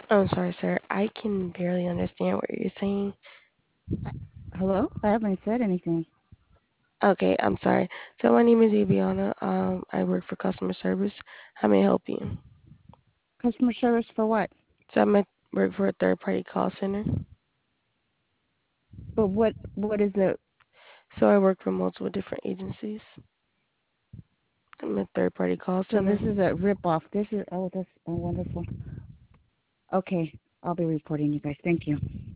I'm sorry, sir. I can barely understand what you're saying. Hello? I haven't said anything. Okay, I'm sorry. So my name is Aviana. I work for customer service. How may I help you? Customer service for what? So I work for a third party call center. But what is it? So I work for multiple different agencies. I'm a third party call So center. this is a rip off. This is, oh, that's wonderful. Okay, I'll be reporting you guys. Thank you.